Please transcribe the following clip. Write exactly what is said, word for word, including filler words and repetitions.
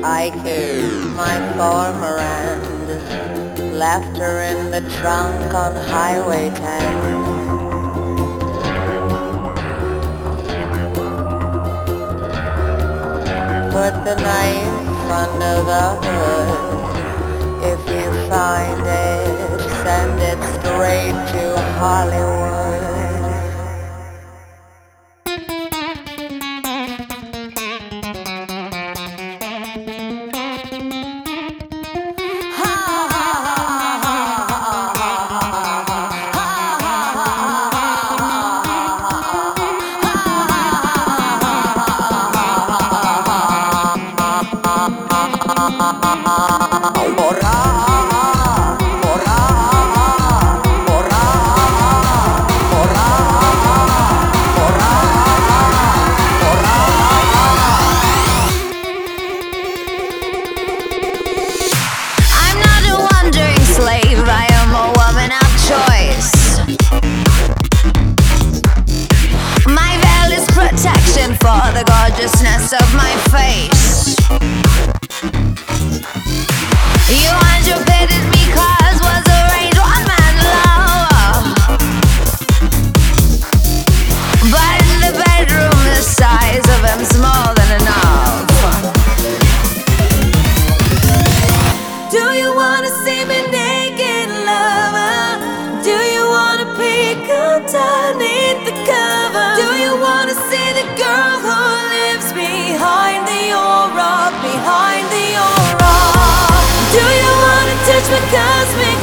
I kissed my former end, left her in the trunk on Highway ten. Put the knife under the hood. If you find it, send it straight to Hollywood. For the gorgeousness of my face, you anticipated me cause was arranged one man love, but in the bedroom the size of him's more than enough. Do you wanna see me naked, lover? Do you wanna peek underneath the cover? Do you wanna see the girl who lives behind the aura, behind the aura? Do you wanna touch my cosmic